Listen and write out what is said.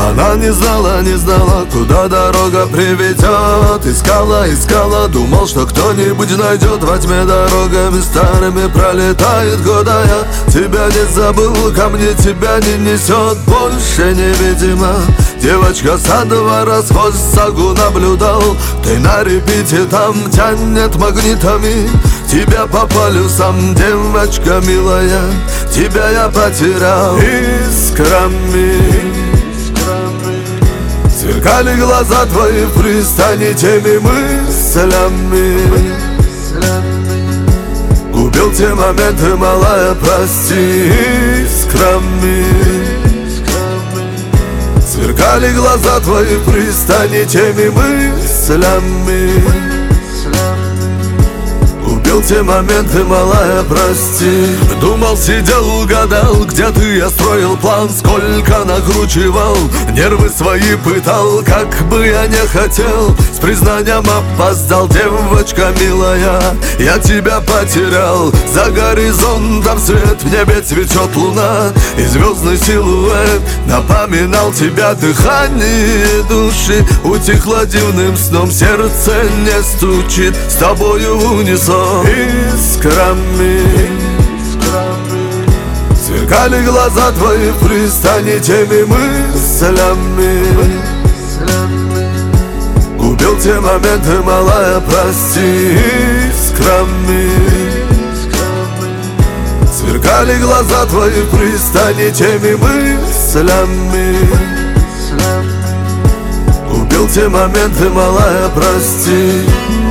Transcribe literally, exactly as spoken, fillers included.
Она не знала, не знала, куда дорога приведет. Искала, искала, думал, что кто-нибудь найдет. Во тьме дорогами старыми пролетает года. Я тебя не забыл, ко мне тебя не несет больше невидимо. Девочка со двора сквозь сагу наблюдал. Ты на репите там тянет магнитами. Тебя по полюсам, девочка милая, тебя я потерял искрами. Сверкали глаза твои в пристани теми мыслями. Убил те моменты, малая, прости, искрами. Сверкали глаза твои в пристани теми мыслями. Убил те моменты, малая, прости. Думал, сидел, гадал, где ты, я строил план. Сколько накручивал, нервы свои пытал. Как бы я не хотел, с признанием опоздал. Девочка милая, я тебя потерял. За горизонтом свет, в небе цветет луна. И звездный силуэт напоминал тебя. Дыхание души утихло дивным сном. Сердце не стучит с тобою в унисон. Искрами сверкали глаза твои в пристани теми мыслями. Убил те моменты, малая, прости, искрами. Сверкали глаза твои в пристани теми мыслями. Убил те моменты, малая, прости.